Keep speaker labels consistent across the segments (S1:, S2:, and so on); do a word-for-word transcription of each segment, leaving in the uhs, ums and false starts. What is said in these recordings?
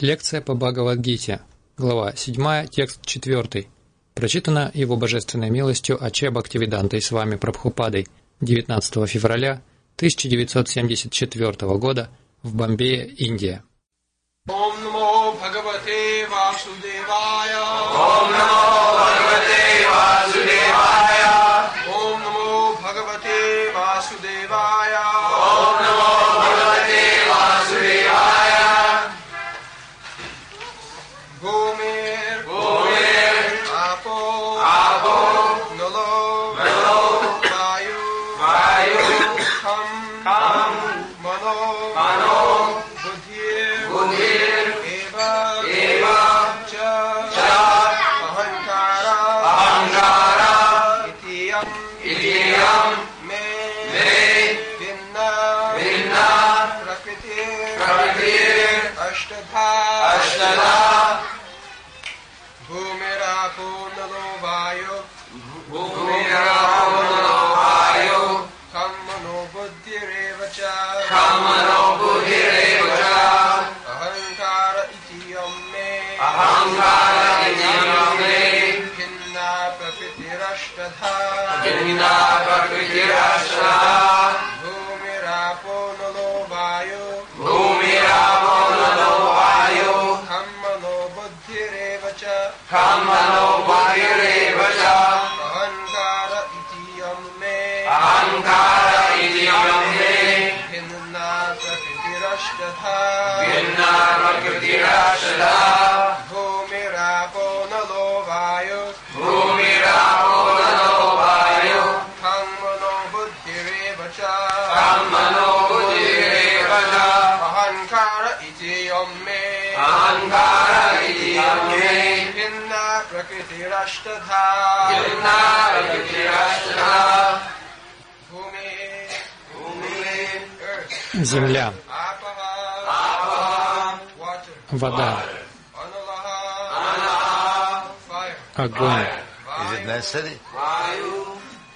S1: Лекция по Бхагавад-гите, глава седьмая, текст четвёртый. Прочитана Его Божественной милостью Аче Бхактивидантой с вами Прабхупадой девятнадцатого февраля тысяча девятьсот семьдесят четвёртого года в Бомбее, Индия.
S2: Ом намо Бхагавате Васудевая.
S3: Ом намо Бхагавате Васудевая.
S2: Ом намо Бхагавате Васудевая.
S3: Ом намо Бхагавате Васудевая.
S2: Гомер,
S3: Гомер,
S2: Апо,
S3: Апо,
S2: Нало,
S3: Нало,
S2: Ваю,
S3: Ваю,
S2: Хам,
S3: Хам,
S2: Мано,
S3: Мано,
S2: Будhir,
S3: Будhir,
S2: Eva,
S3: Eva,
S2: Cha,
S3: Cha,
S2: Ahankara,
S3: Ahankara,
S2: Itiyam,
S3: Itiyam,
S2: Me,
S3: Me,
S2: Vinna,
S3: Vinna,
S2: Prakriti,
S3: Prakriti,
S2: Ashtadha,
S3: Ashtadha,
S2: Bhumirapo Nalo Vayu,
S3: Bhumirapo Nalo Vayu,
S2: Kammano Buddhireva Cha,
S3: Kammano Buddhireva Cha,
S2: Ahankara Itiyam Me,
S3: Ahankara Itiyam Me,
S2: Hinna Prakriti Ashtadha,
S3: Vinna Prakriti Ashtadha,
S2: Bhumirapo Nalo Vayu,
S3: Bhumirapo Nalo Vayu,
S2: Kammano Buddhireva Cha,
S3: Kammano Buddhireva Cha,
S2: Ahankara Itiyam Me,
S3: Ahankara Itiyam Me,
S2: Hinna Prakriti Ashtadha,
S3: Vinna Prakriti Ashtadha,
S2: Bhumirapo Nalo Vayu,
S3: Bhumirapo Nalo Vayu,
S2: Kammano Buddhireva Cha,
S3: Kammano Buddhireva Cha,
S2: Ahankara Itiyam Me,
S3: Ahankara Itiyam Me,
S2: Hinna Prakriti Ashtadha,
S3: Vinna Prakriti Ashtadha,
S2: Bhumi,
S3: Bhumi,
S2: Earth,
S1: Земля,
S2: Apaha,
S3: Apaha,
S2: Water,
S1: вода,
S2: Analaha,
S3: Anaha,
S2: Fire,
S1: огонь,
S4: Is it necessary?
S3: Vayu,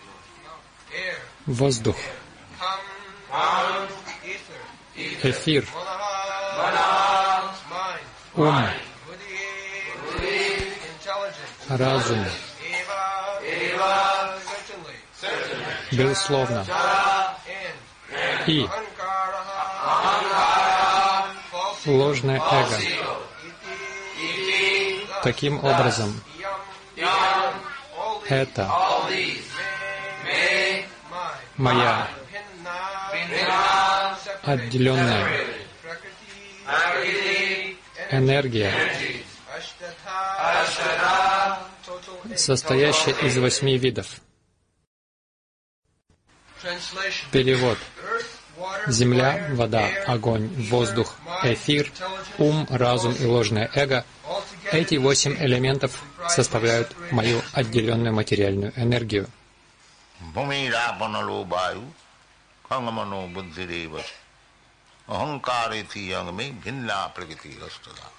S2: Air,
S1: воздух,
S2: Ham,
S3: Ham,
S2: Ether,
S1: эфир,
S2: Manaha,
S3: Manaha,
S2: Mind,
S1: ум,
S2: Buddhi,
S3: Buddhi,
S2: Intelligence,
S1: разум,
S2: Eva,
S3: Eva,
S2: Certainly,
S3: certainly,
S1: безусловно,
S3: Cha,
S2: and
S1: и
S2: Ahankaraha,
S3: Ahankara,
S2: False,
S1: ложное эго.
S3: Falsio,
S2: Iti,
S3: Iti,
S1: Таким образом,
S2: Yam,
S3: Yam,
S2: all these,
S1: это
S3: all these,
S2: Me,
S3: Me,
S2: Mine,
S1: моя
S2: Hinna,
S3: Vinna,
S2: Separate,
S1: отделенная
S2: Prakriti,
S3: Prakriti,
S1: энергия,
S3: energy,
S2: Ashtadha,
S3: Ashtadha,
S2: total eight.
S1: состоящая из восьми видов.
S2: Translation.
S1: Перевод.
S2: Earth, water,
S1: Земля,
S2: fire,
S1: вода,
S2: air,
S1: огонь,
S2: ether,
S1: воздух,
S2: mind,
S1: эфир,
S2: intelligence,
S1: ум, разум и ложное эго –
S2: altogether
S1: эти восемь элементов составляют мою отделенную материальную энергию.
S4: Bhumi rapanalo vayu, kangamano buddhireva, ahankariti yangame bhinna prakriti rastada.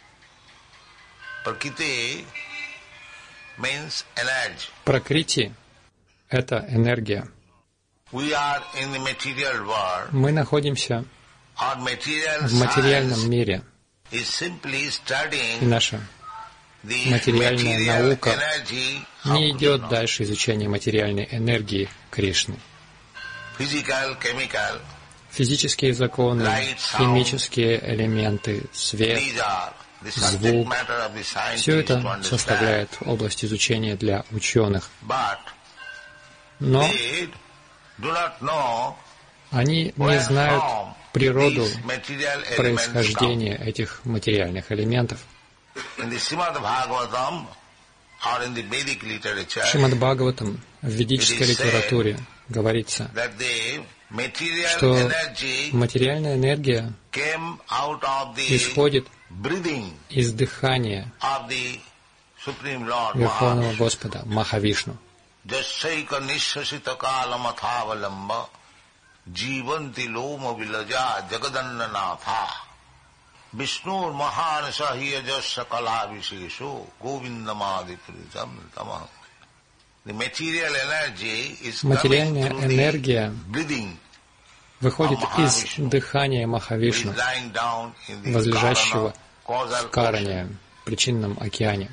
S4: Prakriti means energy.
S1: Пракрити – это энергия.
S4: We are in the material world.
S1: Мы находимся
S4: Our material
S1: в материальном
S4: science
S1: мире,
S4: is simply
S1: и
S4: studying
S1: наша
S4: the
S1: материальная
S4: material
S1: наука
S4: energy
S1: не
S4: of
S1: идет
S4: Krishna.
S1: дальше изучения материальной энергии Кришны.
S4: Physical, chemical,
S1: Физические законы, химические элементы, свет,
S4: these are the subject
S1: звук
S4: matter of the
S1: –
S4: scientists
S1: все это
S4: to understand.
S1: составляет область изучения для ученых.
S4: But
S1: Но
S4: they do not know
S1: они не
S4: where
S1: знают
S4: from
S1: природу
S4: these material elements come.
S1: происхождения этих материальных элементов.
S4: In the Srimad Bhagavatam or in the Vedic
S1: В
S4: literature,
S1: Шримад Бхагаватам, в ведической литературе говорится,
S4: that the material
S1: что
S4: energy
S1: материальная энергия
S4: came out of the
S1: исходит
S4: breathing
S1: из дыхания
S4: of the Supreme Lord
S1: Верховного
S4: Mahavishnu.
S1: Господа, Махавишну.
S4: Jasyaika nishasita kalamathavalamba jivanti loma vilaja jagadannanatha Vishnur mahan sahiya jasya kalabhisesho govindamadi puritam tamah. The material energy is coming
S1: Материальная
S4: through the
S1: энергия
S4: breathing
S1: выходит из дыхания Махавишну, возлежащего
S4: causal
S1: в Каране,
S4: ocean.
S1: причинном океане.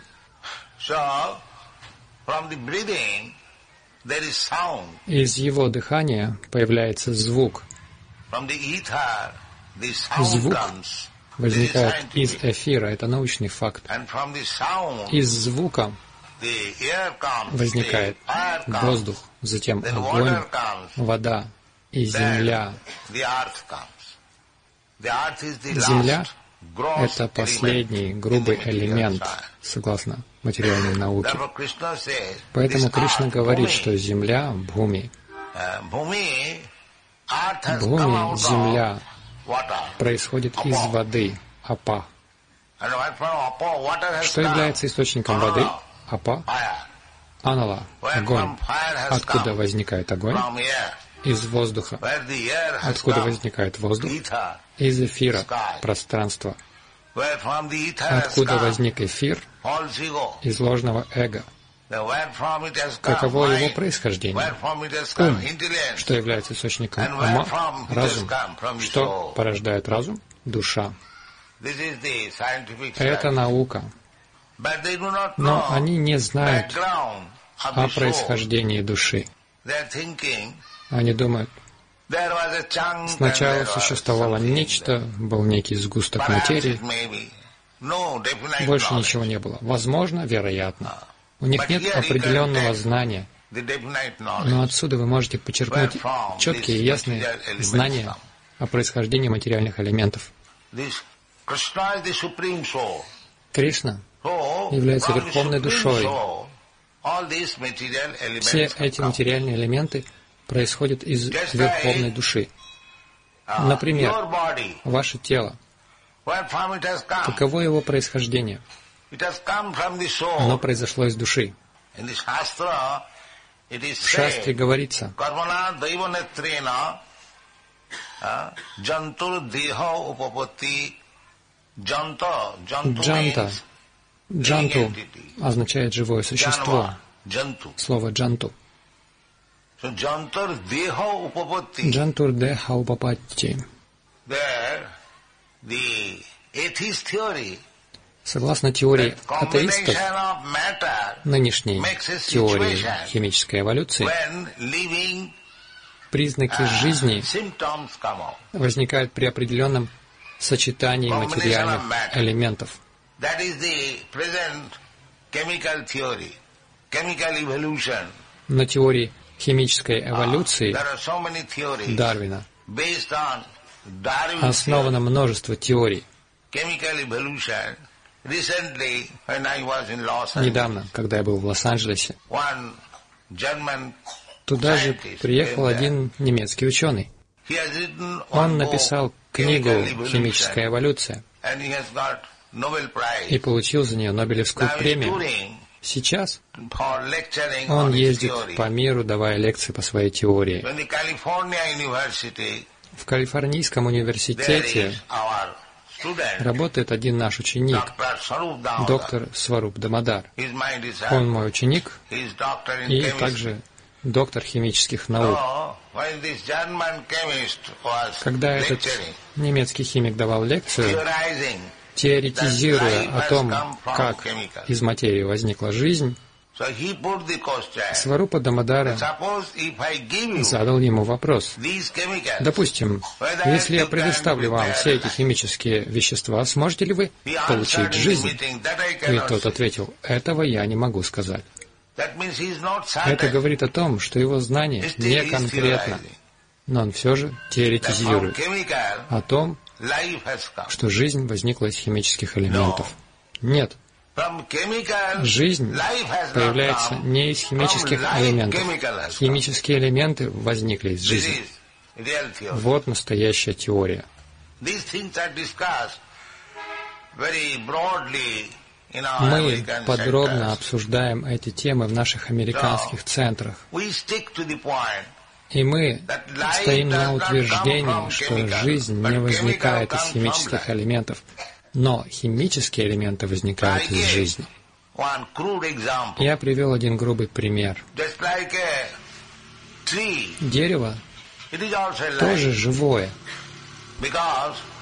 S4: So, from the breathing, there is sound.
S1: Из его дыхания появляется звук.
S4: From the ether, the sound
S1: Звук
S4: comes.
S1: возникает
S4: This is
S1: из
S4: scientific.
S1: эфира, это научный факт.
S4: And from the sound,
S1: Из звука
S4: the air comes,
S1: возникает
S4: the fire comes,
S1: воздух, затем
S4: then
S1: огонь,
S4: water comes,
S1: вода и
S4: then
S1: земля.
S4: the earth comes. The earth is the
S1: Земля
S4: last gross
S1: — это последний
S4: element
S1: грубый
S4: in the material
S1: элемент,
S4: science.
S1: согласно материальной науке.
S4: Therefore, Krishna says,
S1: Поэтому
S4: this
S1: Кришна
S4: earth,
S1: говорит,
S4: Bhumi,
S1: что Земля, Бхуми,
S4: uh, Bhumi, earth has come
S1: Бхуми,
S4: out
S1: Земля,
S4: of water.
S1: происходит из воды, Апа.
S4: And right from upper water has
S1: Что
S4: come,
S1: является источником
S4: Anala,
S1: воды? Апа.
S4: fire.
S1: Анала,
S4: Where
S1: огонь.
S4: from fire has
S1: Откуда
S4: come?
S1: возникает огонь?
S4: From air.
S1: Из воздуха.
S4: Where the air has
S1: Откуда
S4: come?
S1: возникает воздух?
S4: Ether.
S1: Из эфира,
S4: Sky.
S1: пространства.
S4: Where from the ether has
S1: Откуда
S4: come?
S1: возник эфир?
S4: False ego.
S1: Из ложного эго.
S4: Then where from it has come?
S1: Каково его
S4: Mind.
S1: происхождение?
S4: Where from it has come?
S1: Ум,
S4: Intelligence.
S1: что является источником
S4: And where
S1: ума,
S4: from it has
S1: разум.
S4: come? From the
S1: Что
S4: soul.
S1: порождает разум? Душа.
S4: This is the scientific
S1: Это
S4: science.
S1: наука.
S4: But they do not
S1: Но
S4: know
S1: они не знают
S4: background of
S1: о
S4: the soul.
S1: происхождении души.
S4: They are thinking
S1: Они думают,
S4: there was a chunk and
S1: сначала
S4: there was
S1: существовало
S4: something
S1: нечто, был некий сгусток
S4: there. Perhaps
S1: материи,
S4: it may be. No definite
S1: больше
S4: knowledge.
S1: ничего не было. Возможно, вероятно. У них
S4: But
S1: нет
S4: here you can
S1: определенного
S4: take
S1: знания,
S4: The definite knowledge.
S1: но отсюда вы можете почерпнуть
S4: Where from
S1: четкие и
S4: these
S1: ясные
S4: material elements
S1: знания
S4: come.
S1: о происхождении материальных элементов.
S4: This Krishna is the supreme soul.
S1: Кришна
S4: So,
S1: является
S4: from the
S1: верховной
S4: supreme
S1: душой.
S4: soul, all these material elements
S1: Все
S4: have
S1: эти
S4: come.
S1: материальные элементы происходят из
S4: Just
S1: верховной
S4: like,
S1: души.
S4: Uh,
S1: Например,
S4: your body,
S1: ваше тело.
S4: where from it has come?
S1: Каково его происхождение?
S4: It has come from the soul.
S1: Оно произошло из души.
S4: In the Shastra, it is
S1: В шастре
S4: said,
S1: говорится,
S4: Karmana Daivanetrena Jantur Deha Upapatti Janta. Jantu
S1: Джанта.
S4: means
S1: Джанту
S4: entity.
S1: означает живое существо.
S4: Janva, Jantu.
S1: Слово джанту.
S4: So Jantur Deha Upapatti.
S1: Джантур де хаупапатти.
S4: There, the atheist theory,
S1: Согласно теории
S4: that
S1: атеистов,
S4: combination of matter
S1: нынешней
S4: makes a
S1: теории
S4: situation
S1: химической эволюции,
S4: when living
S1: признаки
S4: uh,
S1: жизни
S4: symptoms come out.
S1: возникают при определенном сочетании материальных элементов.
S4: That is the present chemical theory, chemical evolution.
S1: На теории химической эволюции
S4: There are so many theories
S1: Дарвина
S4: based on Darwin's
S1: основано
S4: theory,
S1: множество теорий.
S4: chemical evolution. Recently, when I was in Los Angeles,
S1: Недавно, когда я был в Лос-Анджелесе,
S4: one German
S1: туда же
S4: scientist
S1: приехал
S4: came there.
S1: один немецкий ученый.
S4: He has written
S1: Он
S4: one
S1: написал
S4: book,
S1: книгу
S4: Chemical
S1: «Химическая
S4: Evolution,
S1: эволюция»
S4: and he has got Nobel Prize.
S1: и получил за нее Нобелевскую
S4: Now he's
S1: премию.
S4: touring
S1: Сейчас
S4: for lecturing
S1: он
S4: on his
S1: ездит
S4: theory.
S1: по миру, давая лекции по своей теории.
S4: In the California University,
S1: В Калифорнийском
S4: there
S1: университете
S4: is our student,
S1: работает один наш ученик,
S4: Doctor Swarup Damodar.
S1: доктор Сваруб Дамодар.
S4: He's my disciple.
S1: Он мой ученик
S4: He's doctor in
S1: и
S4: chemistry.
S1: также доктор химических наук.
S4: So, when this German chemist was
S1: Когда этот
S4: lecturing,
S1: немецкий химик давал лекцию,
S4: theorizing,
S1: теоретизируя о том, как из материи возникла жизнь,
S4: so he put the question,
S1: Сварупа Дамодара
S4: suppose if I give you
S1: задал ему вопрос.
S4: these chemicals,
S1: Допустим, если я предоставлю вам все эти химические вещества, сможете ли вы
S4: he answered
S1: получить
S4: in the
S1: жизнь?
S4: meeting, that I
S1: И
S4: cannot
S1: тот
S4: say.
S1: ответил, этого я не могу сказать.
S4: That means he is not
S1: Это
S4: certain.
S1: говорит о том, что его знание
S4: Still
S1: не
S4: he is
S1: конкретно,
S4: theorizing.
S1: но он все же
S4: That from
S1: теоретизирует
S4: chemical,
S1: о том,
S4: life has come.
S1: что жизнь возникла из химических элементов. Нет,
S4: From chemical,
S1: жизнь
S4: life has not
S1: появляется
S4: come.
S1: не из химических
S4: From life,
S1: элементов.
S4: chemical has come.
S1: Химические элементы возникли из
S4: This
S1: жизни.
S4: is real theory.
S1: Вот настоящая теория.
S4: These things are discussed very broadly in our
S1: Мы
S4: American
S1: подробно
S4: centers.
S1: обсуждаем эти темы в наших американских центрах.
S4: We stick to the point
S1: И мы
S4: that life
S1: стоим
S4: does
S1: на
S4: not
S1: утверждении,
S4: come from
S1: что
S4: chemical,
S1: жизнь
S4: but
S1: не
S4: chemical
S1: возникает из
S4: comes from
S1: химических
S4: life.
S1: элементов, но химические элементы возникают
S4: I
S1: из
S4: gave
S1: жизни.
S4: one crude example.
S1: Я привел один грубый пример.
S4: Just like a tree,
S1: Дерево
S4: it is also
S1: тоже
S4: life
S1: живое,
S4: because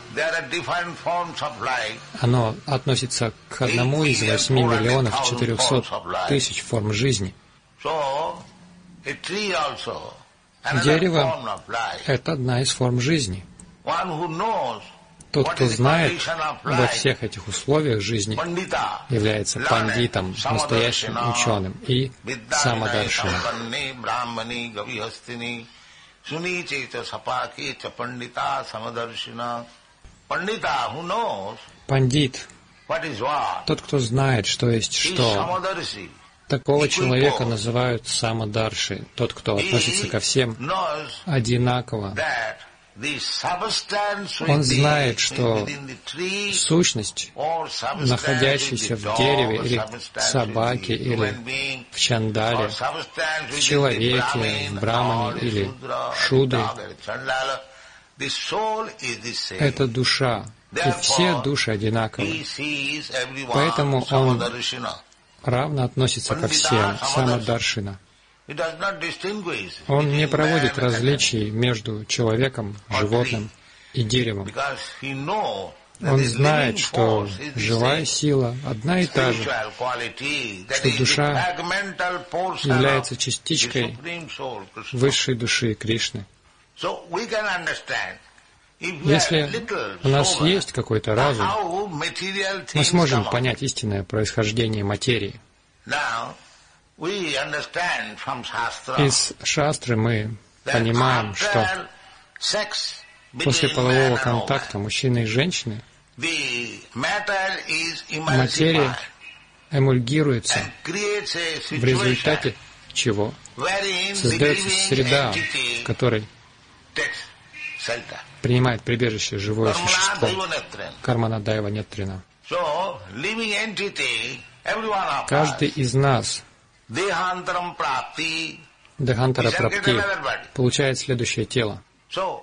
S4: there are different forms of life.
S1: Оно относится к одному из восьми миллионов четырехсот тысяч форм жизни.
S4: So, a tree also, another
S1: Дерево
S4: form of life.
S1: — это одна из форм жизни.
S4: One who knows
S1: Тот,
S4: what
S1: кто
S4: is the
S1: знает
S4: condition of
S1: обо
S4: life,
S1: всех этих условиях жизни,
S4: Pandita,
S1: является пандитом, настоящим ученым и самодаршином.
S4: Sampanne, Brahmani, Gavihastini, Sunicheta, Sapaketa, Pandita, Samadarshina. Pandita, who knows
S1: Пандит
S4: what is what,
S1: — тот, кто знает, что есть
S4: he is
S1: что.
S4: Samadarshi.
S1: Такого человека называют самадарши, тот, кто относится ко всем
S4: He knows
S1: одинаково.
S4: that the substance
S1: Он
S4: within-
S1: знает, что
S4: within the tree,
S1: сущность,
S4: or substance
S1: находящаяся
S4: with the
S1: в дереве
S4: dog, or
S1: или
S4: substance
S1: в собаке,
S4: with the
S1: или
S4: human being,
S1: в чандале,
S4: or substance
S1: в
S4: within
S1: человеке,
S4: the
S1: в брамане
S4: Brahmin,
S1: или
S4: or Shudra, or
S1: шудре,
S4: dog, or Chandala, the soul is the same.
S1: это душа, и все души одинаковы.
S4: He sees everyone
S1: Поэтому он
S4: Samadarshina.
S1: равно относится ко всем, самадаршина.
S4: He does not distinguish
S1: Он не
S4: between
S1: проводит
S4: man and
S1: различий между человеком, животным и деревом.
S4: because he knows that
S1: Он
S4: the
S1: знает,
S4: living
S1: что
S4: force is the
S1: живая
S4: same.
S1: сила одна и та же,
S4: Spiritual quality, that
S1: что
S4: is the
S1: душа
S4: fragmental portion
S1: является
S4: of the
S1: частичкой
S4: Supreme Soul, Krishna.
S1: высшей души Кришны.
S4: So we can understand. If we
S1: Если
S4: have little
S1: у нас
S4: soul,
S1: есть какой-то разум,
S4: how material
S1: мы
S4: things
S1: сможем
S4: come out.
S1: понять истинное происхождение материи.
S4: Now, we understand from Shastra
S1: Из шастры мы
S4: that
S1: понимаем, что
S4: after sex
S1: после
S4: between man
S1: полового
S4: and
S1: контакта
S4: woman,
S1: мужчины и женщины
S4: the matter is
S1: материя
S4: emulsified
S1: эмульгируется,
S4: and creates a
S1: в результате
S4: situation
S1: чего
S4: wherein the
S1: создается
S4: living
S1: среда, в
S4: entity
S1: которой
S4: takes shelter.
S1: принимает прибежище живое
S4: Karmana
S1: существо.
S4: Daivanetran.
S1: Кармана Дайва Нетрина.
S4: So, living entity, every one of
S1: Каждый
S4: us,
S1: из нас,
S4: Dehantaram Prapti,
S1: Дехантара
S4: we shall get
S1: Прапти,
S4: another body.
S1: получает следующее тело.
S4: So,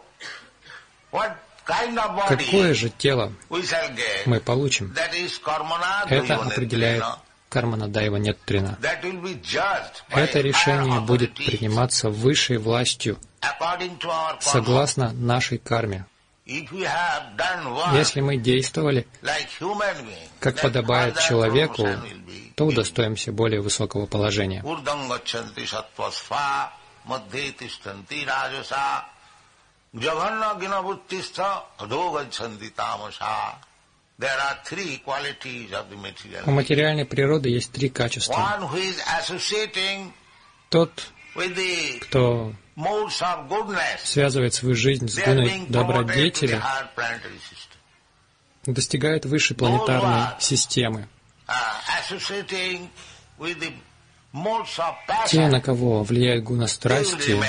S4: what kind of body
S1: Какое же тело
S4: we shall get?
S1: мы получим?
S4: That is Karmana
S1: Это определяет
S4: Daivanetrena.
S1: Кармана Дайва Нетрина.
S4: That will be judged by
S1: Это решение
S4: higher
S1: будет
S4: authorities
S1: приниматься высшей властью,
S4: according to our karma.
S1: согласно нашей карме.
S4: If we have done work
S1: Если мы действовали,
S4: like human being,
S1: как
S4: then
S1: подобает
S4: further
S1: человеку,
S4: promotion will be
S1: то
S4: given.
S1: удостоимся более высокого положения.
S4: Urdham gachanti sattvasva, madhye tishtanti rajasa, jaganna ginavuttistha, adho gachanti tamasa. There are three qualities of the material.
S1: У материальной природы есть три качества.
S4: One who is associating
S1: Тот,
S4: with the
S1: кто
S4: modes of goodness,
S1: связывает свою жизнь с
S4: they are
S1: гуной
S4: being promoted to the
S1: добродетели,
S4: higher planetary system.
S1: достигает высшей планетарной системы.
S4: Uh, associating with the modes of
S1: Те,
S4: passion,
S1: на кого влияет гуна
S4: they will
S1: страсти,
S4: remain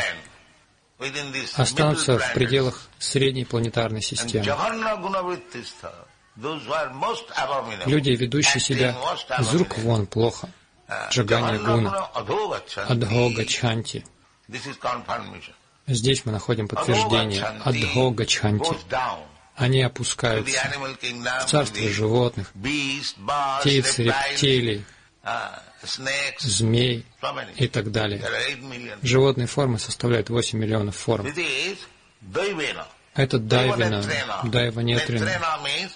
S4: within this
S1: останутся
S4: middle
S1: в
S4: planetary
S1: пределах средней планетарной
S4: And
S1: системы.
S4: Jaganna Gunavrittistha, those who are most abominable,
S1: Люди, ведущие себя
S4: acting most
S1: из рук
S4: abominable,
S1: вон плохо,
S4: uh,
S1: Джагани
S4: Jaganna
S1: гуна,
S4: Guna Adhogachanti.
S1: Адхога Чханти.
S4: This is confirmation.
S1: Здесь мы находим подтверждение Адхога Чханти.
S4: Goes down
S1: Они
S4: to the
S1: опускаются
S4: animal kingdom,
S1: в
S4: to
S1: царство
S4: the
S1: животных,
S4: beasts, birds,
S1: птиц,
S4: reptiles,
S1: рептилий,
S4: uh, snakes,
S1: змей
S4: so many.
S1: и так далее.
S4: There are eight million.
S1: Животные формы составляют восемь миллионов форм.
S4: This is Daivena.
S1: Это Дайвина, Дайва Нетрина.
S4: Netrena means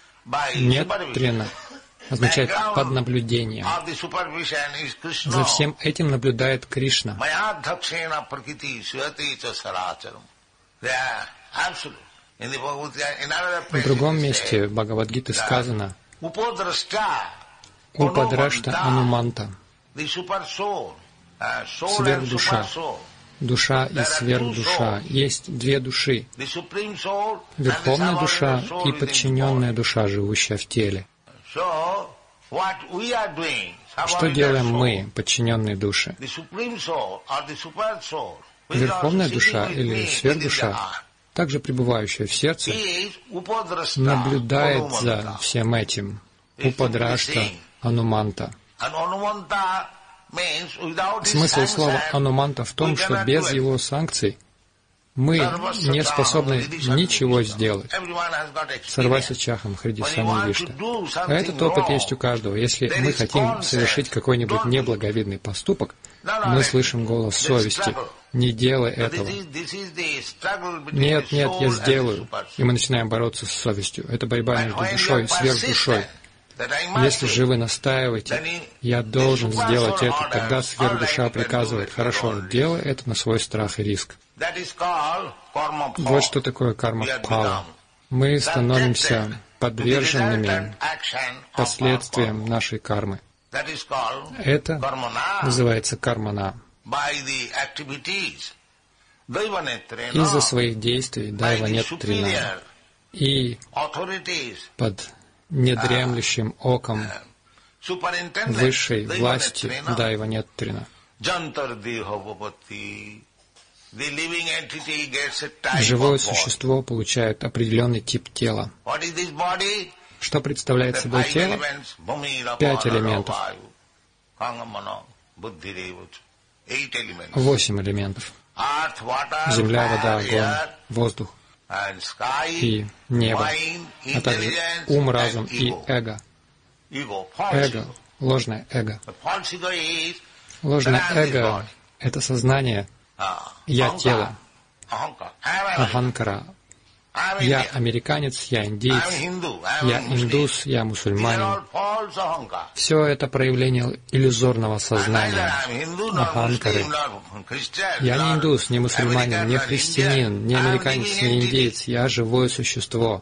S4: by
S1: Нетрина
S4: supervision.
S1: означает
S4: Background
S1: под наблюдением.
S4: of the supervision is Krishna.
S1: За всем этим наблюдает Кришна.
S4: Mayadhakshena prakiti swati cha saracharam. They are absolute. In the Bhagavad Gita, in another
S1: В
S4: place
S1: другом
S4: it is
S1: месте
S4: said,
S1: Бхагавад-гиты сказано
S4: Upadrashta,
S1: Упадрашта Ануманта,
S4: the super soul, uh, soul and
S1: Сверхдуша.
S4: super soul.
S1: душа и сверхдуша. Есть две души,
S4: The supreme soul and the
S1: верховная душа
S4: subordinate soul
S1: и
S4: within the
S1: подчиненная
S4: body.
S1: душа, живущая в теле.
S4: So, what we are doing,
S1: Что
S4: subordinate
S1: делаем
S4: soul,
S1: мы, подчиненные души?
S4: the supreme soul or the super soul, which is
S1: Верховная
S4: also
S1: душа
S4: sitting with
S1: или
S4: me within the
S1: сверхдуша,
S4: heart,
S1: также пребывающая в сердце,
S4: is upadrashta,
S1: наблюдает за
S4: Anumanta.
S1: всем этим. Упадрашта Ануманта.
S4: And Anumanta means without his
S1: Смысл слова
S4: sanction,
S1: Ануманта в том,
S4: we
S1: что
S4: cannot
S1: без
S4: do it.
S1: его санкций Мы не способны ничего сделать. Сарвася чахам хриди сами вишта. А этот опыт есть у каждого. Если мы хотим совершить какой-нибудь неблаговидный поступок, мы слышим голос совести. Не делай этого. Нет, нет, я сделаю. И мы начинаем бороться с совестью. Это борьба между душой и сверхдушой. Если же вы настаиваете, я должен сделать это, тогда сверхдуша приказывает, хорошо, делай это на свой страх и риск. Вот что такое карма-пхала. Мы становимся подверженными последствиям нашей кармы. Это называется кармана. Из-за своих действий дайванеттрина и под недремлющим оком высшей власти дайванеттрина. Живое существо получает определенный тип тела. Что представляет собой тело? Пять элементов. Восемь элементов. Земля, вода, огонь, воздух и небо, а также ум, разум и эго. Эго, ложное эго. Ложное эго — это сознание «я тело», аханкара. Я американец, я индиец, я индус, я мусульманин. Все это проявление иллюзорного сознания, аханкары. Я не индус, не мусульманин, не христианин, не американец, не индиец. Я живое существо.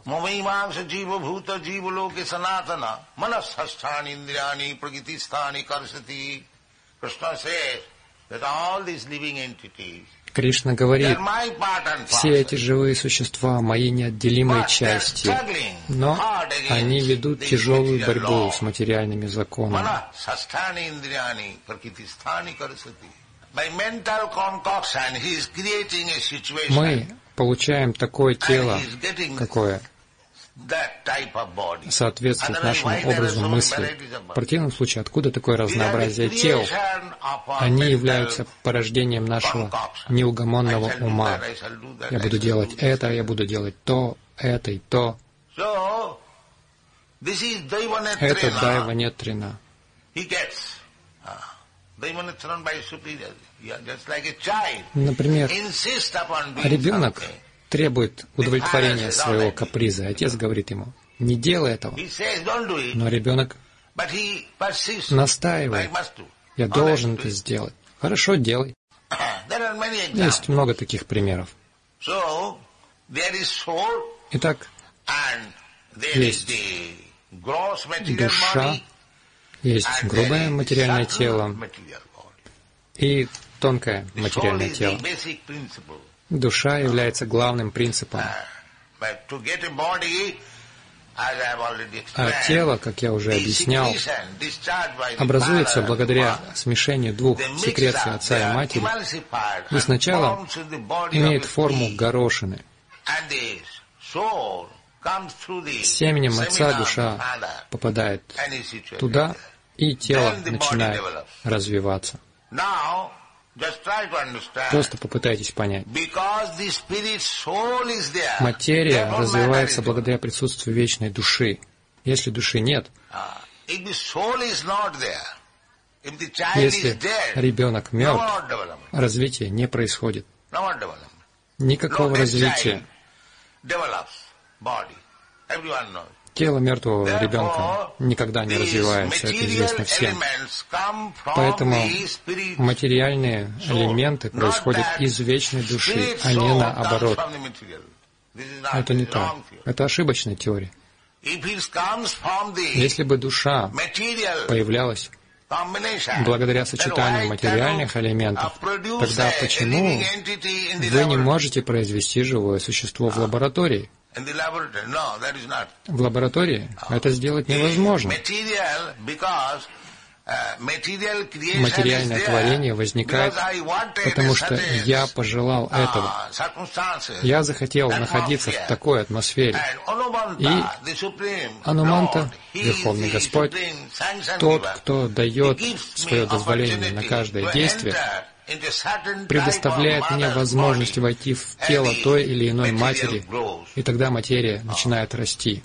S1: Кришна говорит, все эти живые существа — мои неотделимые части, но они ведут тяжелую борьбу с материальными законами. Мы получаем такое тело, какое соответствует нашему образу мысли. В противном случае, откуда такое разнообразие тел? Они являются порождением нашего неугомонного ума. Я буду делать это, я буду делать то, это и то. Это дайванеттрина. Например, ребенок требует удовлетворения своего каприза. Отец говорит ему, не делай этого. Но ребенок настаивает, я должен это сделать. Хорошо, делай. Есть много таких примеров. Итак, есть душа, есть грубое материальное тело и тонкое материальное тело. Душа является главным принципом. А тело, как я уже объяснял, образуется благодаря смешению двух секреций отца и матери и сначала имеет форму горошины. Семенем отца душа попадает туда, и тело начинает развиваться. Просто попытайтесь понять. Материя развивается благодаря присутствию вечной души. Если души нет, если ребенок мертв, развитие не происходит. Никакого развития. Тело мертвого ребенка никогда не развивается, это известно всем. Поэтому материальные элементы происходят из вечной души, а не наоборот. Это не так. Это ошибочная теория. Если бы душа появлялась благодаря сочетанию материальных элементов, тогда почему вы не можете произвести живое существо в лаборатории? В лаборатории это сделать невозможно. Материальное творение возникает, потому что я пожелал этого. Я захотел находиться в такой атмосфере. И Ануманта, Верховный Господь, тот, кто дает свое дозволение на каждое действие, предоставляет мне возможность войти в тело той или иной матери, и тогда материя начинает расти.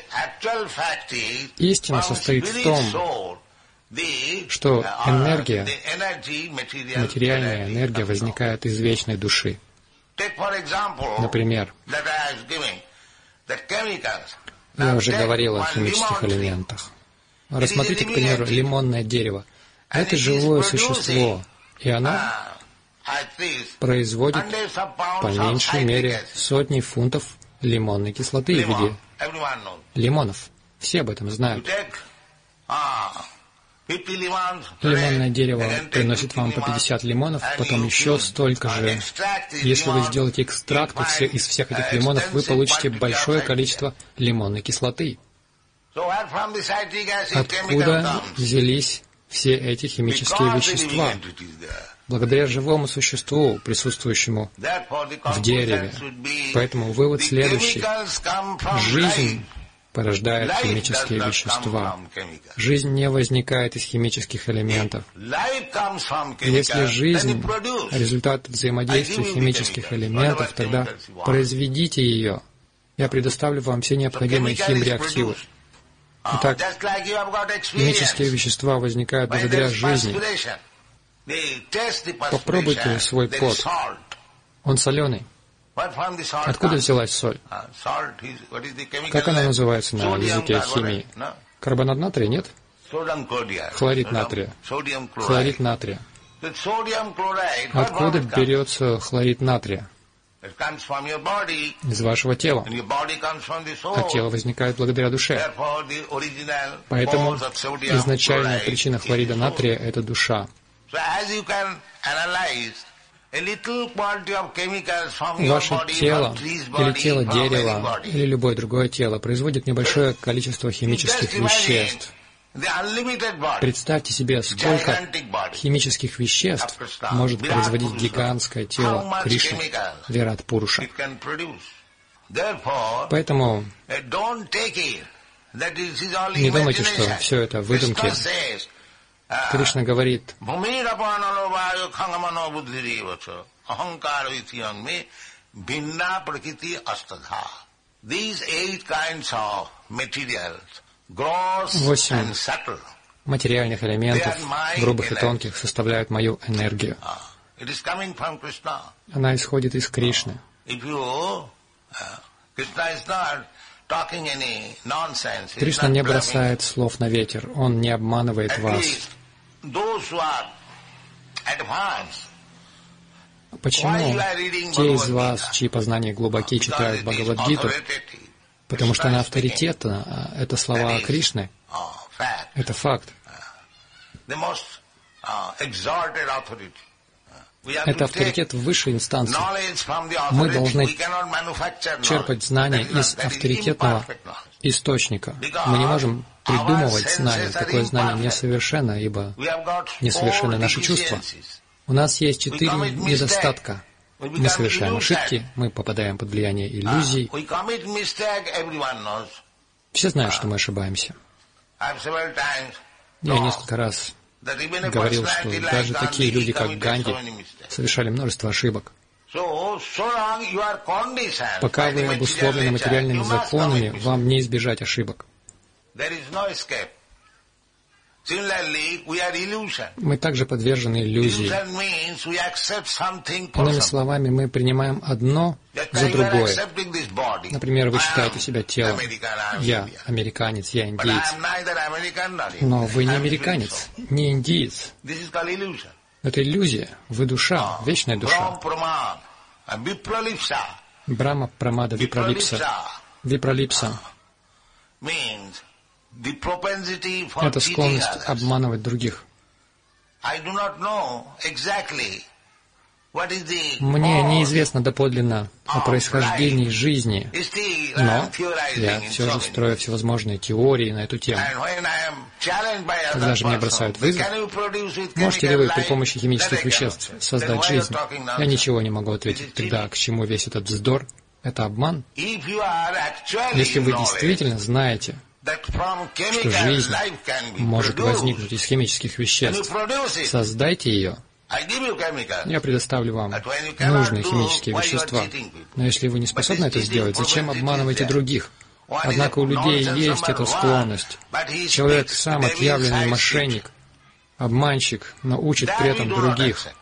S1: Истина состоит в том, что энергия, материальная энергия возникает из вечной души. Например, я уже говорил о химических элементах. Рассмотрите, к примеру, лимонное дерево. Это живое существо, и оно производит по меньшей мере сотни фунтов лимонной кислоты в виде лимонов. Все об этом знают. Лимонное дерево приносит вам по пятьдесят лимонов, потом еще столько же. Если вы сделаете экстракт из всех этих лимонов, вы получите большое количество лимонной кислоты. Откуда взялись все эти химические вещества? Благодаря живому существу, присутствующему в дереве. Поэтому вывод следующий. Жизнь порождает химические вещества. Жизнь не возникает из химических элементов. Если жизнь — результат взаимодействия химических элементов, тогда произведите ее. Я предоставлю вам все необходимые химреактивы. Итак, химические вещества возникают благодаря жизни. Попробуйте свой пот. Он соленый. Откуда взялась соль? Как она называется на языке химии? Карбонат натрия, нет? Хлорид натрия. Хлорид натрия. Откуда берется хлорид натрия? Из вашего тела. А тело возникает благодаря душе. Поэтому изначальная причина хлорида натрия — это душа. Ваше тело или тело дерева или любое другое тело производит небольшое количество химических веществ. Представьте себе, сколько химических веществ может производить гигантское тело Кришны, Вират Пуруша. Поэтому не думайте, что все это выдумки. Кришна говорит, восемь материальных элементов, грубых и тонких, составляют мою энергию. Она исходит из Кришны. Кришна не бросает слов на ветер, Он не обманывает вас. Почему те из вас, чьи познания глубоки, читают Бхагавад-гиту? Потому что она авторитетна. Это слова Кришны. Это факт. Это авторитет высшей инстанции. Мы должны черпать знания из авторитетного источника. Мы не можем придумывать знания. Такое знание несовершенно, ибо несовершенны наши чувства. У нас есть четыре недостатка. Мы совершаем ошибки, мы попадаем под влияние иллюзий. Все знают, что мы ошибаемся. Я несколько раз говорил, что даже такие люди, как Ганди, совершали множество ошибок. Пока вы обусловлены материальными законами, вам не избежать ошибок. Мы также подвержены иллюзии. Иными словами, мы принимаем одно за другое. Например, вы считаете себя телом. Я американец, я индиец. Но вы не американец, не индиец. Это иллюзия. Вы душа, вечная душа. Брахма Прамада Випралипса. Випралипса — это склонность обманывать других. Мне неизвестно доподлинно о происхождении жизни, но я все же строю всевозможные теории на эту тему. Когда же мне бросают вызов, можете ли вы при помощи химических веществ создать жизнь? Я ничего не могу ответить. Тогда к чему весь этот вздор? Это обман? Если вы действительно знаете, что жизнь может возникнуть из химических веществ, создайте ее.
S4: I give you chemicals.
S1: Я предоставлю вам
S4: But when you cannot
S1: нужные
S4: do,
S1: химические
S4: why you are
S1: вещества.
S4: cheating people?
S1: Но если вы не способны это сделать, зачем обманываете других?
S4: One is
S1: Однако у
S4: a
S1: людей
S4: nonsense
S1: есть
S4: number
S1: эта
S4: one,
S1: склонность.
S4: but he
S1: Человек
S4: speaks
S1: сам
S4: the
S1: отъявленный
S4: devil's side
S1: мошенник, обманщик, но учит
S4: That
S1: при
S4: we
S1: этом
S4: do not
S1: других.
S4: accept.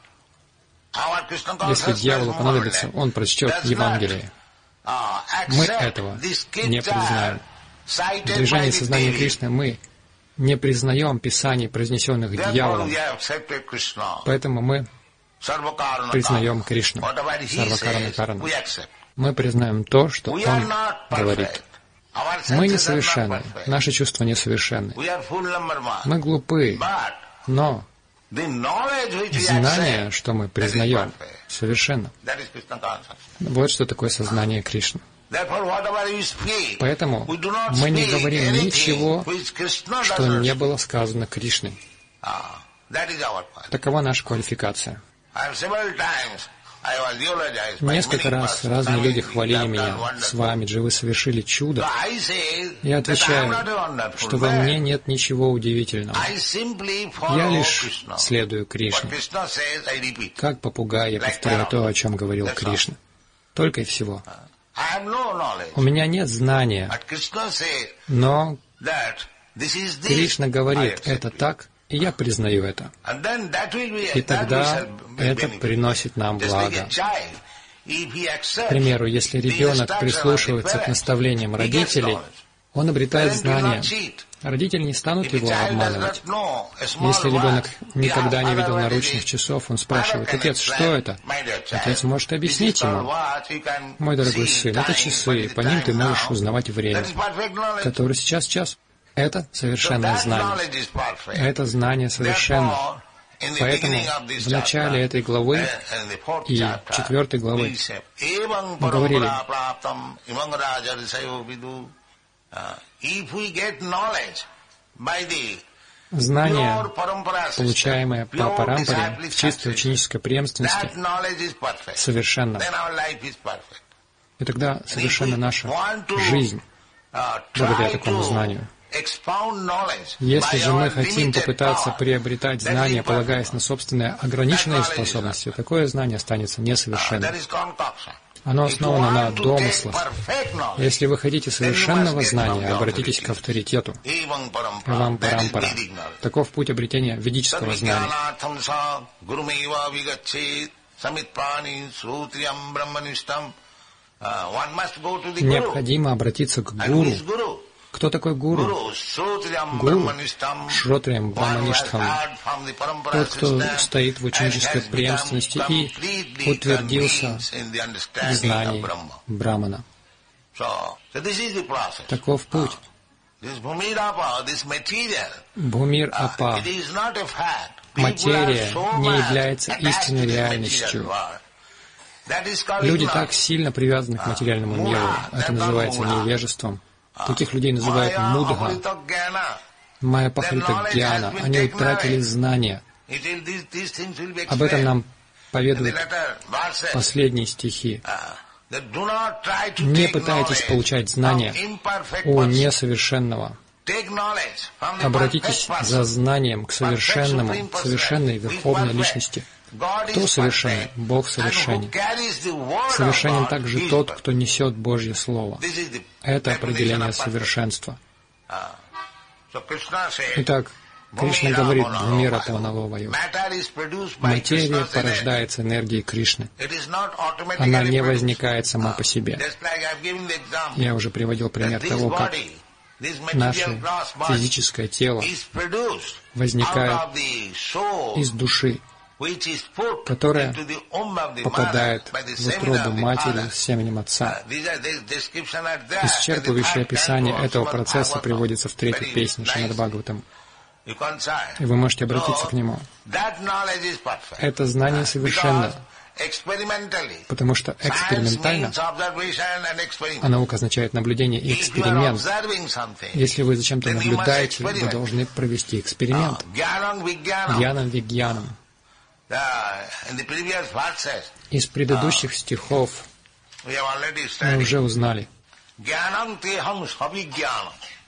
S4: Our Krishna
S1: Если
S4: consciousness
S1: дьяволу
S4: more
S1: понадобится,
S4: than
S1: он прочтет
S4: does not,
S1: Евангелие.
S4: uh,
S1: Мы
S4: accept
S1: этого
S4: this
S1: не
S4: scripture
S1: признаем.
S4: cited
S1: В
S4: by
S1: движении
S4: the
S1: сознания
S4: devil.
S1: Кришны мы не признаем Писаний, произнесенных
S4: Therefore,
S1: дьяволом,
S4: we have accepted Krishna.
S1: поэтому мы
S4: Sarvakarana
S1: признаем
S4: karana.
S1: Кришну.
S4: Whatever he
S1: Сарвакарана
S4: says,
S1: Карана.
S4: we accept.
S1: Мы признаем то, что
S4: We are
S1: Он
S4: not
S1: говорит.
S4: perfect. Our
S1: Мы
S4: senses are not
S1: несовершенны,
S4: perfect.
S1: наши чувства несовершенны.
S4: We are full number one.
S1: Мы глупы,
S4: But
S1: но
S4: the knowledge which we
S1: знание,
S4: accept,
S1: что мы
S4: that is
S1: признаем,
S4: perfect.
S1: совершенно.
S4: That is Krishna consciousness.
S1: Вот что такое сознание Кришны.
S4: Therefore, whatever we speak,
S1: Поэтому
S4: we do not
S1: мы не
S4: speak
S1: говорим
S4: anything
S1: ничего,
S4: which Krishna
S1: что
S4: does not
S1: не
S4: speak.
S1: было сказано Кришной.
S4: Ah, that is our point.
S1: Такова наша квалификация.
S4: I have several times I was eulogized by
S1: Несколько
S4: many
S1: раз
S4: persons.
S1: разные
S4: I
S1: люди
S4: mean,
S1: хвалили
S4: you have
S1: меня.
S4: done wonderful.
S1: С вами же вы совершили
S4: So
S1: чудо.
S4: I say
S1: Я
S4: that I am
S1: отвечаю,
S4: not a wonderful
S1: что во
S4: man.
S1: мне нет ничего удивительного.
S4: I simply follow
S1: Я лишь
S4: Krishna.
S1: следую
S4: What
S1: Кришне.
S4: Krishna says, I repeat.
S1: Как попугай, я повторяю то, о чем говорил Кришна. Только и всего.
S4: I have no knowledge.
S1: У меня нет знания,
S4: But Krishna says
S1: но
S4: that this is this.
S1: Кришна
S4: I
S1: говорит,
S4: accept
S1: это
S4: it.
S1: и и я признаю это.
S4: And then that will be,
S1: И
S4: that
S1: тогда
S4: will be
S1: это
S4: benefit.
S1: приносит нам
S4: Just like
S1: благо.
S4: a child, if he accepts
S1: К примеру, если
S4: the
S1: ребенок
S4: instruction of
S1: прислушивается
S4: the
S1: к
S4: parents,
S1: наставлениям
S4: he gets
S1: родителей,
S4: knowledge.
S1: он обретает
S4: Parents do
S1: знания.
S4: not cheat.
S1: Родители не станут
S4: If a
S1: его
S4: child does
S1: обманывать.
S4: not know a small
S1: Если ребенок
S4: watch,
S1: никогда
S4: yeah,
S1: не видел
S4: father, what is
S1: наручных
S4: it?
S1: часов, он
S4: Father
S1: спрашивает:
S4: can
S1: «Отец,
S4: explain,
S1: что это?»
S4: my dear child.
S1: Отец может
S4: This
S1: объяснить
S4: is called
S1: ему:
S4: watch. You can
S1: «Мой дорогой
S4: see
S1: сын, это
S4: time. What
S1: часы,
S4: is the
S1: по ним ты
S4: time
S1: можешь
S4: now?
S1: узнавать время,
S4: That is perfect knowledge.
S1: который сейчас час». Это
S4: So
S1: совершенное
S4: that
S1: знание.
S4: knowledge is perfect.
S1: Это знание совершенно.
S4: Therefore, in the
S1: Поэтому
S4: beginning of this
S1: в начале
S4: chapter,
S1: этой главы
S4: uh, in the fourth
S1: и
S4: chapter,
S1: четвертой главы
S4: we say, "Evam
S1: мы говорили:
S4: parampara praptam imam raja risayo vidu." Uh, If we get knowledge by the
S1: знание,
S4: pure parampara system,
S1: получаемое по
S4: pure
S1: парампаре
S4: disciplic
S1: в чистой
S4: succession,
S1: ученической преемственности,
S4: that knowledge is perfect.
S1: совершенно.
S4: Then our life is perfect.
S1: И тогда
S4: And if
S1: совершенно
S4: we
S1: наша
S4: want to,
S1: жизнь
S4: uh,
S1: благодаря
S4: try
S1: такому
S4: to
S1: знанию.
S4: expound knowledge
S1: Если
S4: by
S1: же мы
S4: our
S1: хотим
S4: limited
S1: попытаться
S4: power,
S1: приобретать
S4: that is
S1: знания,
S4: imperfect.
S1: полагаясь на собственные ограниченные способности, такое знание останется
S4: Uh,
S1: несовершенным.
S4: that is concoction.
S1: Оно
S4: If you
S1: основано на
S4: want to take
S1: домыслах.
S4: perfect knowledge,
S1: Если вы хотите
S4: then you
S1: совершенного
S4: must get
S1: знания,
S4: from the
S1: обратитесь к
S4: authority.
S1: авторитету.
S4: Evam parampara.
S1: Вам
S4: That is
S1: парампара.
S4: Vedic knowledge.
S1: Таков путь обретения ведического знания.
S4: Sadvijnanatham sa gurumeva vigacchit samitprani srutriyam brahmanishtam. Uh, One must go to the guru.
S1: Необходимо обратиться к
S4: And who
S1: гуру.
S4: is guru?
S1: Кто такой гуру?
S4: Guru, srutriyam
S1: Гуру,
S4: brahmanishtam.
S1: Шротриям
S4: One who has
S1: Брамаништхам,
S4: heard from the parampara
S1: тот, кто
S4: system
S1: стоит в ученической
S4: and has
S1: преемственности
S4: become
S1: и
S4: completely
S1: утвердился
S4: convinced in the
S1: в
S4: understanding
S1: знании
S4: of Brahma.
S1: Брамана.
S4: So, so this is the process.
S1: Таков путь.
S4: This bhumirapa, this material,
S1: Бхумир
S4: uh,
S1: Апа.
S4: it is not a fact. People
S1: Материя
S4: are so
S1: не
S4: much
S1: является
S4: attached
S1: истинной
S4: to this
S1: реальностью.
S4: material world. That is called
S1: Люди
S4: ignorance.
S1: так сильно привязаны к материальному миру. Это называется невежеством. Таких людей называют
S4: Maya
S1: мудха,
S4: apurita jnana.
S1: майя пахрита гьяна. Они утратили знания.
S4: It will- these- these things will be
S1: Об этом
S4: explained
S1: нам
S4: in the
S1: поведают
S4: latter verses.
S1: последние стихи.
S4: Uh, that do not try to
S1: Не
S4: take
S1: пытайтесь
S4: knowledge
S1: получать знания
S4: from imperfect
S1: у
S4: person.
S1: несовершенного.
S4: Take knowledge from the
S1: Обратитесь
S4: perfect person.
S1: за знанием к совершенному, к совершенной Верховной Личности.
S4: God is
S1: Кто совершенный?
S4: perfect.
S1: Бог
S4: And who
S1: совершенен.
S4: carries the word of
S1: Совершенен
S4: God
S1: также
S4: is
S1: тот,
S4: perfect.
S1: кто несет Божье Слово.
S4: This is the
S1: Это
S4: definition
S1: определение
S4: of perfect.
S1: совершенства.
S4: Ah. So Krishna said,
S1: Итак, Кришна говорит: «Бхумира Павановаю».
S4: matter is produced by
S1: Материя
S4: Krishna's energy.
S1: порождается энергией Кришны.
S4: It is not automatically
S1: Она не
S4: produced.
S1: возникает сама по себе.
S4: Just like I've given the example,
S1: Я уже приводил
S4: that
S1: пример
S4: this
S1: того, как
S4: body, this
S1: наше
S4: material gross body
S1: физическое тело
S4: is produced
S1: возникает
S4: out of the soul,
S1: из души,
S4: which is put
S1: которая
S4: into the womb of the
S1: попадает
S4: mother by the
S1: в
S4: semen
S1: утробу
S4: of the
S1: матери
S4: father.
S1: с семенем отца.
S4: Uh, these are- this description are there in the
S1: Исчерпывающее
S4: third
S1: описание
S4: canto of
S1: этого
S4: Srimad
S1: процесса
S4: Bhagavatam.
S1: приводится в третьей
S4: Very
S1: песне
S4: nice.
S1: Шримад Бхагаватам,
S4: You can't say.
S1: и вы можете обратиться
S4: So,
S1: к нему.
S4: that knowledge is perfect.
S1: Это знание совершенно,
S4: Because experimentally,
S1: потому что
S4: science
S1: экспериментально,
S4: means observation and experiment.
S1: а наука означает наблюдение и
S4: If you are
S1: эксперимент.
S4: observing something,
S1: Если вы зачем-то
S4: then you must
S1: наблюдаете, вы
S4: experiment.
S1: должны провести эксперимент.
S4: Gyanam Vijnanam.
S1: Гьянам вигьянам.
S4: Uh, in the previous verses,
S1: Из предыдущих стихов
S4: we have already
S1: мы
S4: studied.
S1: уже узнали.
S4: Gyanam teham savijnanam.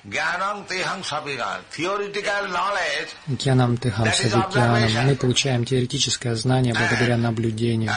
S4: Jnanam teham savigan. Theoretical knowledge,
S1: Гьянам Техам Савигьянам. Мы получаем теоретическое знание благодаря наблюдению.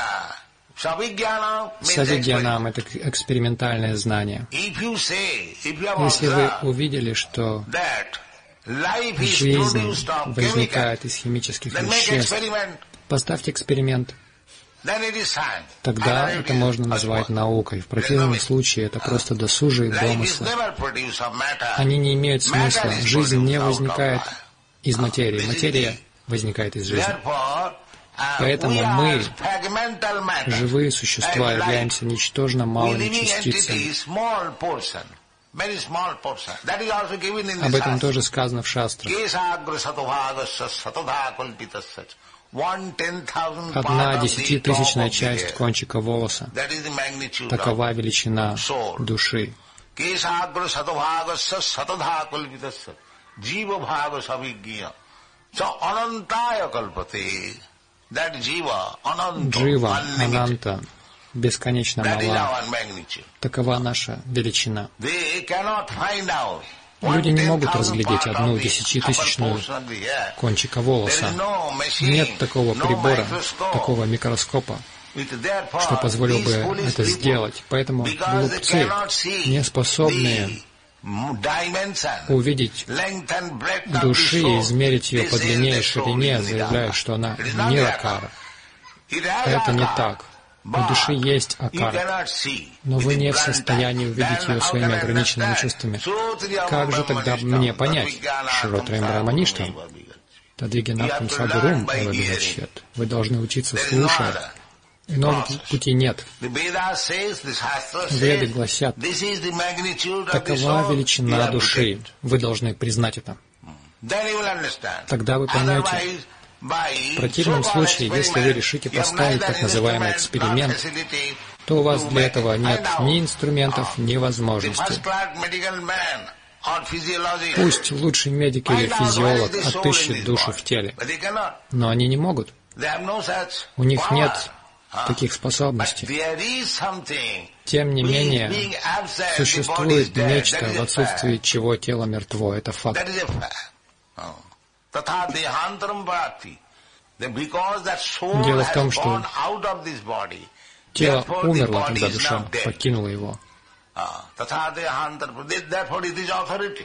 S4: savijnanam means
S1: Савигьянам — это экспериментальное знание.
S4: If you say, if you have
S1: Если вы
S4: observed
S1: увидели, что
S4: that life is
S1: жизнь
S4: produced of chemicals,
S1: возникает из химических
S4: then make
S1: веществ,
S4: experiment.
S1: поставьте эксперимент.
S4: Then it is science.
S1: Тогда это можно назвать наукой. В противном случае это просто досужие
S4: Life is
S1: домыслы.
S4: never produced of matter.
S1: Они не имеют смысла.
S4: Matter is
S1: Жизнь не
S4: produced out of
S1: возникает
S4: life.
S1: из материи. Материя возникает из жизни.
S4: Therefore, uh,
S1: Поэтому
S4: we
S1: мы,
S4: are fragmental matter.
S1: живые существа,
S4: And life,
S1: являемся ничтожно малыми
S4: living
S1: частицами.
S4: entity, small portion, very small portion. That is also given in
S1: Об
S4: the
S1: этом
S4: Shastra.
S1: тоже сказано в шастрах.
S4: Kesagра satobhagasa satodha kalpitasya. One ten thousand
S1: Одна
S4: part of the
S1: десятитысячная
S4: top of the
S1: часть
S4: hair.
S1: кончика волоса.
S4: That is the magnitude
S1: Такова
S4: of
S1: величина
S4: soul.
S1: души.
S4: Kesagra satobhagasa satodha kalpitasya. Jiva bhaga savigya. So anantaya kalpate. That jiva, ananta,
S1: Джива,
S4: unlimited.
S1: Ананта, бесконечно
S4: That is
S1: мала.
S4: our magnitude.
S1: Такова наша величина.
S4: They cannot find out.
S1: Люди не могут
S4: one ten thousand
S1: разглядеть
S4: part
S1: одну
S4: of the
S1: десятитысячную
S4: upper portion of the hair.
S1: кончика
S4: There
S1: волоса.
S4: is no machine,
S1: Нет такого
S4: no
S1: прибора,
S4: microscope.
S1: такого микроскопа,
S4: It therefore,
S1: что позволил
S4: these
S1: бы
S4: foolish
S1: это
S4: people,
S1: сделать. Поэтому
S4: because they
S1: глупцы,
S4: cannot see
S1: не способные
S4: the dimension,
S1: увидеть
S4: length and breadth of the
S1: души
S4: soul,
S1: и измерить ее
S4: they
S1: по
S4: say
S1: длине и
S4: the soul
S1: ширине,
S4: is
S1: заявляя,
S4: Nirākara.
S1: что она
S4: It is not
S1: ниракара.
S4: It has
S1: Это не
S4: Akara,
S1: так. У
S4: but
S1: души есть
S4: you
S1: акара,
S4: cannot see
S1: но
S4: with
S1: вы
S4: the
S1: не в
S4: blunt
S1: состоянии
S4: eye.
S1: увидеть
S4: Then
S1: ее
S4: how
S1: своими
S4: can I
S1: ограниченными
S4: understand?
S1: чувствами.
S4: Sutriyam
S1: Как же тогда
S4: Brahmanishtam,
S1: мне понять?
S4: Tadvijnanatam
S1: Шротраем Брамаништам,
S4: Sarvameva.
S1: Тадвигенавтам
S4: You have to
S1: Садурум,
S4: learn by
S1: Авадувачет. Вы должны учиться
S4: There is no
S1: слушая.
S4: other.
S1: Иного
S4: process.
S1: пути нет.
S4: The Vedas says, the Shastra
S1: Веды
S4: says,
S1: гласят,
S4: this is the magnitude of the
S1: такова
S4: soul. You
S1: величина
S4: have to
S1: души.
S4: take it.
S1: Вы должны признать это.
S4: Then you will understand.
S1: Тогда вы поймете.
S4: Otherwise, by
S1: В противном
S4: so-called
S1: случае, если вы
S4: experiment,
S1: решите
S4: you have
S1: поставить
S4: neither
S1: так называемый
S4: instrument nor
S1: эксперимент,
S4: facility
S1: то у вас
S4: to
S1: для
S4: make
S1: этого
S4: it.
S1: нет
S4: Find out.
S1: ни инструментов, ни
S4: The
S1: возможностей.
S4: first-class medical man or physiologist
S1: Пусть лучший медик или
S4: find out
S1: физиолог
S4: where is the soul in
S1: отыщет
S4: this
S1: душу
S4: body.
S1: в теле,
S4: But they cannot.
S1: но они не могут.
S4: They have no such
S1: У них
S4: power.
S1: нет
S4: Ah.
S1: таких
S4: But
S1: способностей.
S4: there is something
S1: Тем не
S4: which,
S1: менее,
S4: being absent, the body is
S1: существует
S4: dead.
S1: нечто,
S4: That is
S1: в
S4: a
S1: отсутствии
S4: fact.
S1: чего тело мертво. Это факт.
S4: That is a fact. Oh. Tatha dehantaram bhati. Because that soul
S1: Дело в том,
S4: has
S1: что
S4: gone out of this body.
S1: Тело
S4: Therefore, the
S1: умерло,
S4: body
S1: когда
S4: is
S1: душа
S4: now dead.
S1: покинула его.
S4: Ah, Tatha dehantaram. Therefore, it is authority.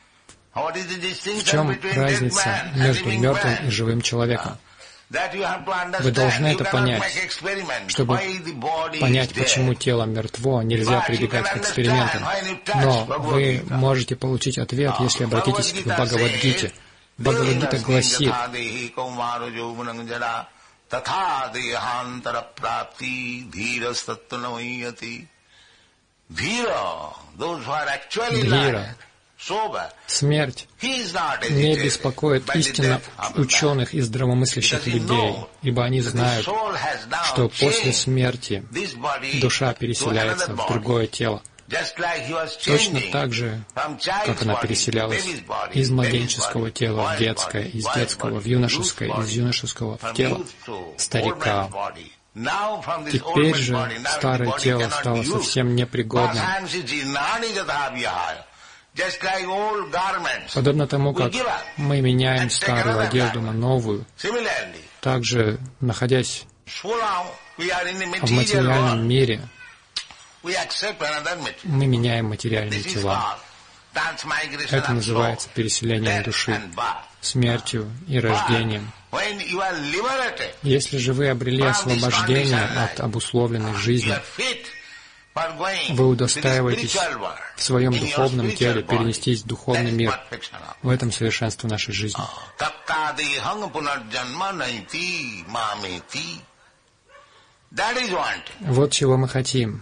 S4: What is the
S1: В
S4: distinction
S1: чем
S4: between dead
S1: разница
S4: man and
S1: между
S4: living
S1: мертвым
S4: man?
S1: и живым человеком?
S4: That you have to understand.
S1: Вы должны
S4: You
S1: это
S4: cannot
S1: понять.
S4: make experiment.
S1: Чтобы
S4: Why the body
S1: понять,
S4: is dead.
S1: почему тело мертво, нельзя прибегать к экспериментам. Но вы можете получить ответ, если обратитесь к Бхагавад-гите. Бхагавад-гита гласит, Дхира, смерть не беспокоит истинно ученых и здравомыслящих людей, ибо они знают, что после смерти душа переселяется в другое тело. Точно так же, как она переселялась из младенческого тела в детское, из детского в юношеское, из юношеского в тело старика. Теперь же старое тело стало совсем непригодным. Подобно тому, как мы меняем старую одежду на новую, также, находясь в материальном мире, мы меняем материальные тела. Это называется переселением души, смертью и рождением. Если же вы обрели освобождение от обусловленной жизни, вы удостаиваетесь в своем духовном теле перенестись в духовный мир. В этом совершенство нашей жизни. Вот чего мы хотим.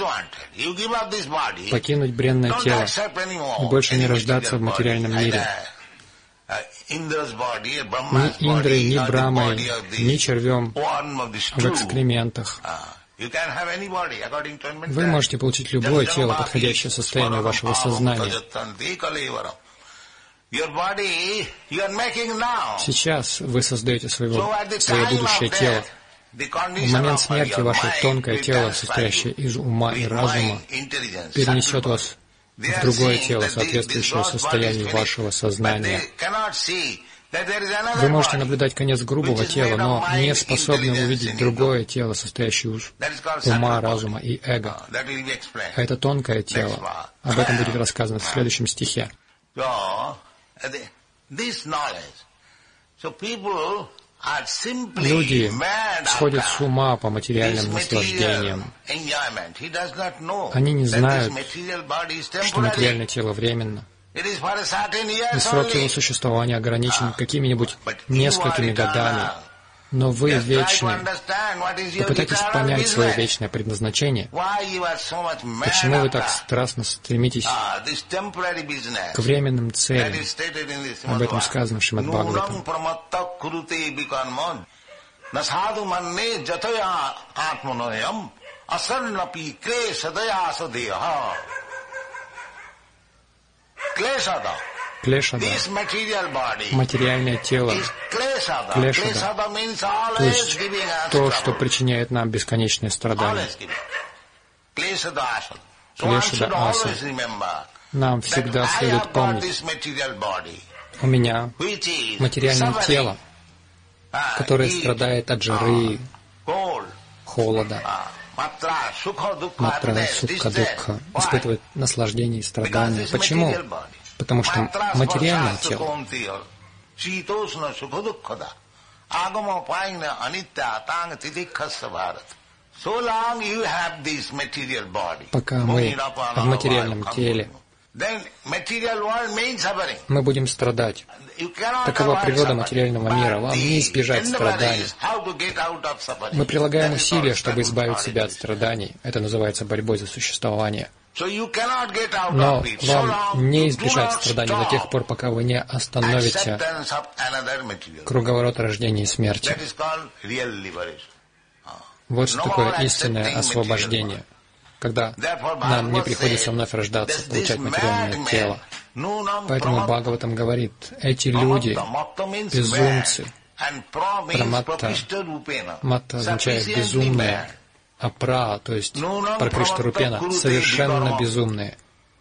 S1: Покинуть бренное тело и больше не рождаться в материальном мире. Ни Индрой, ни Брамой, ни червем в экскрементах. Вы можете получить любое тело, подходящее состоянию вашего сознания. Сейчас вы создаете своего, свое будущее тело. В момент смерти ваше тонкое тело, состоящее из ума и разума, перенесет вас в другое тело, соответствующее состоянию вашего сознания. Вы можете наблюдать конец грубого тела, но не способны увидеть другое тело, состоящее из ума, разума и эго. А это тонкое тело. Об этом будет рассказано в следующем стихе. Люди сходят с ума по материальным наслаждениям. Они не знают, что материальное тело временно, и срок его существования ограничен какими-нибудь несколькими годами. Но вы вечны. Попытайтесь понять свое вечное предназначение. Почему вы так страстно стремитесь к временным целям? Об этом сказано в Шримад Бхагаватам. Клешада, материальное тело, клешада, то есть то, что причиняет нам бесконечные страдания. Клешада аса. Нам всегда следует помнить, у меня материальное тело, которое страдает от жары, холода, матра, сукха, дукха, испытывает наслаждение и страдания. Почему? Потому что материальное тело, пока мы в материальном теле, мы будем страдать. Такова природа материального мира. Вам не избежать страданий. Мы прилагаем усилия, чтобы избавить себя от страданий. Это называется борьбой за существование. Но вам не избежать страданий до тех пор, пока вы не остановите круговорот рождения и смерти. Вот что такое истинное освобождение, когда нам не приходится вновь рождаться, получать материальное тело. Поэтому Бхагаватам говорит, эти люди, безумцы, праматта, матта означает безумные, а пра, то есть пракришта рупена, совершенно безумные.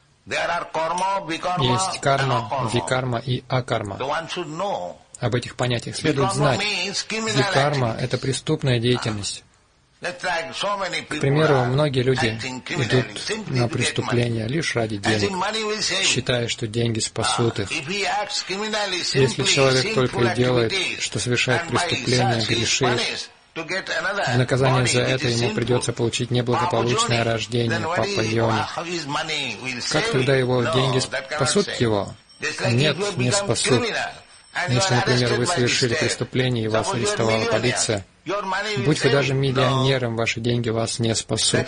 S1: Есть карма, викарма и акарма. Об этих понятиях следует знать. Викарма — это преступная деятельность. К примеру, многие люди идут на преступления лишь ради денег, считая, что деньги спасут их. Если человек только и делает, что совершает преступления, грешит, в наказание за это ему придется получить неблагополучное рождение Папа Йони. Как тогда его деньги спасут его? Нет, не спасут. Если, например, вы совершили преступление и вас арестовала полиция, будь вы даже миллионером, ваши деньги вас не спасут.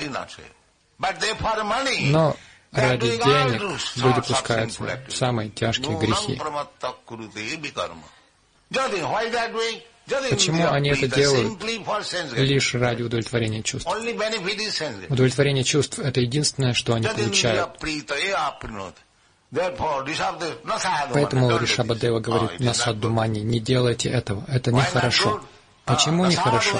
S1: Но ради денег люди пускаются в самые тяжкие грехи. Почему они это делают? Лишь ради удовлетворения чувств. Удовлетворение чувств — это единственное, что они получают. Поэтому Ришабхадева говорит на Саддумани, не делайте этого, это нехорошо. Почему нехорошо?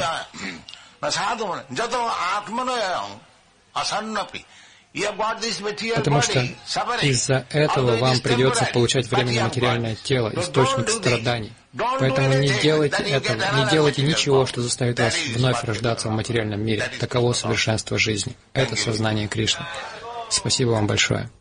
S1: Потому что из-за этого вам придется получать временно материальное тело, источник страданий. Поэтому не делайте этого, не делайте ничего, что заставит вас вновь рождаться в материальном мире. Таково совершенство жизни. Это сознание Кришны. Спасибо вам большое.